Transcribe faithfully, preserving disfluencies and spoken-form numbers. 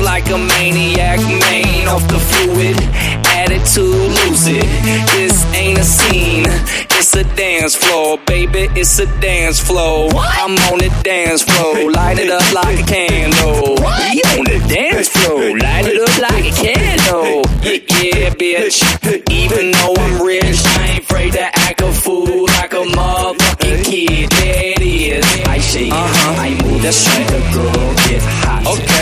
like a maniac, man, off the fluid, attitude, lose it. This ain't a scene, it's a dance floor, baby, it's a dance floor. I'm on the dance floor, light it up like a candle. We on the dance floor, light it up like a candle. Yeah, bitch,